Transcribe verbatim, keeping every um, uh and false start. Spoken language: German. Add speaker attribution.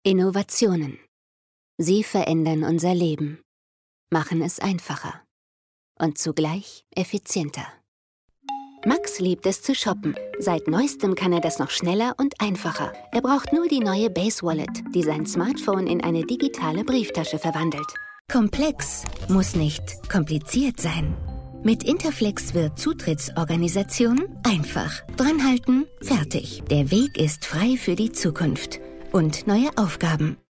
Speaker 1: Innovationen. Sie verändern unser Leben, machen es einfacher und zugleich effizienter. Max liebt es zu shoppen. Seit neuestem kann er das noch schneller und einfacher. Er braucht nur die neue Base Wallet, die sein Smartphone in eine digitale Brieftasche verwandelt. Komplex muss nicht kompliziert sein. Mit Interflex wird Zutrittsorganisation einfach. Dranhalten, fertig. Der Weg ist frei für die Zukunft und neue Aufgaben.